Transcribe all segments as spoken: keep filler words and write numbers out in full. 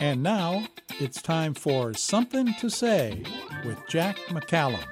And now it's time for Something to Say with Jack McCallum.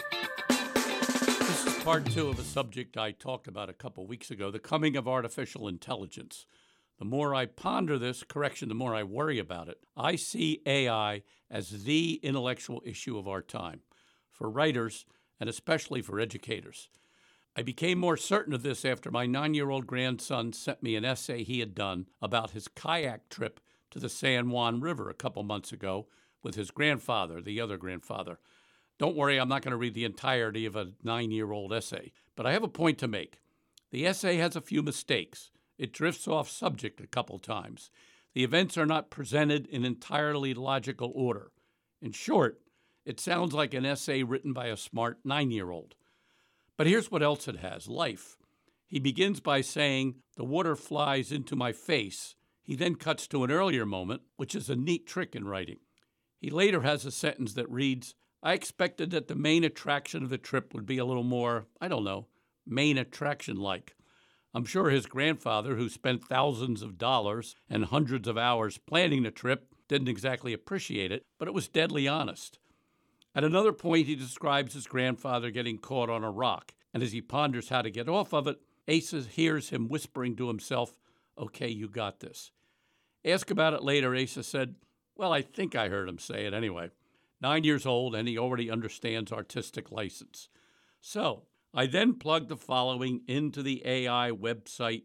This is part two of a subject I talked about a couple weeks ago, the coming of artificial intelligence. The more I ponder this, correction, the more I worry about it. I see A I as the intellectual issue of our time, for writers and especially for educators. I became more certain of this after my nine-year-old grandson sent me an essay he had done about his kayak trip to the San Juan River a couple months ago with his grandfather, the other grandfather. Don't worry, I'm not going to read the entirety of a nine-year-old essay, but I have a point to make. The essay has a few mistakes. It drifts off subject a couple times. The events are not presented in entirely logical order. In short, it sounds like an essay written by a smart nine-year-old. But here's what else it has, life. He begins by saying, "The water flies into my face." He then cuts to an earlier moment, which is a neat trick in writing. He later has a sentence that reads, "I expected that the main attraction of the trip would be a little more, I don't know, main attraction-like." I'm sure his grandfather, who spent thousands of dollars and hundreds of hours planning the trip, didn't exactly appreciate it, but it was deadly honest. At another point, he describes his grandfather getting caught on a rock, and as he ponders how to get off of it, Asa hears him whispering to himself, "Okay, you got this." Ask about it later, Asa said, "Well, I think I heard him say it anyway." Nine years old, and he already understands artistic license. So, I then plugged the following into the A I website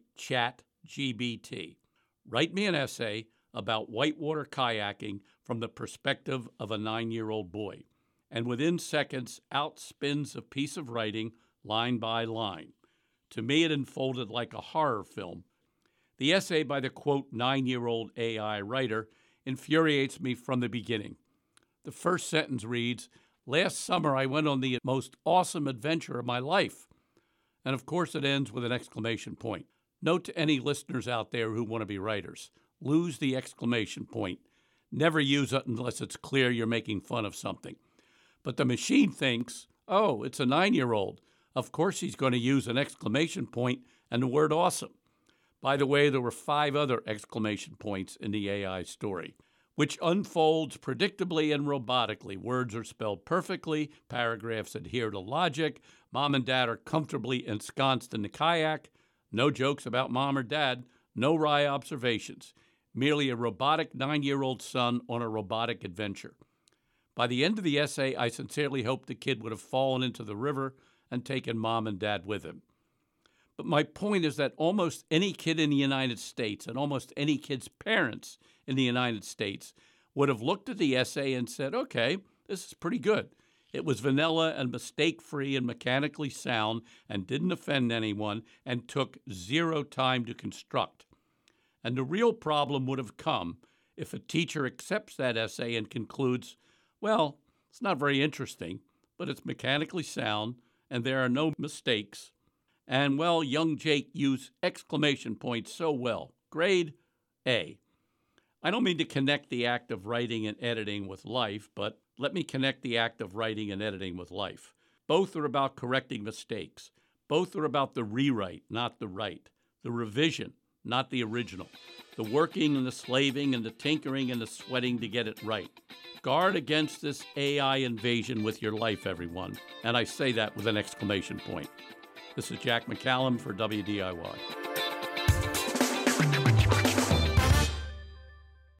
ChatGPT. Write me an essay about whitewater kayaking from the perspective of a nine-year-old boy. And within seconds, out spins a piece of writing, line by line. To me, it unfolded like a horror film. The essay by the, quote, nine-year-old A I writer infuriates me from the beginning. The first sentence reads, "Last summer I went on the most awesome adventure of my life." And of course it ends with an exclamation point. Note to any listeners out there who want to be writers, lose the exclamation point. Never use it unless it's clear you're making fun of something. But the machine thinks, oh, it's a nine-year-old. Of course he's going to use an exclamation point and the word awesome. By the way, there were five other exclamation points in the A I story, which unfolds predictably and robotically. Words are spelled perfectly, paragraphs adhere to logic, mom and dad are comfortably ensconced in the kayak, no jokes about mom or dad, no wry observations, merely a robotic nine-year-old son on a robotic adventure. By the end of the essay, I sincerely hoped the kid would have fallen into the river and taken mom and dad with him. But my point is that almost any kid in the United States and almost any kid's parents in the United States would have looked at the essay and said, okay, this is pretty good. It was vanilla and mistake-free and mechanically sound and didn't offend anyone and took zero time to construct. And the real problem would have come if a teacher accepts that essay and concludes, well, it's not very interesting, but it's mechanically sound and there are no mistakes. And, well, young Jake used exclamation points so well. Grade A. I don't mean to connect the act of writing and editing with life, but let me connect the act of writing and editing with life. Both are about correcting mistakes. Both are about the rewrite, not the write. The revision, not the original. The working and the slaving and the tinkering and the sweating to get it right. Guard against this A I invasion with your life, everyone. And I say that with an exclamation point. This is Jack McCallum for W D I Y.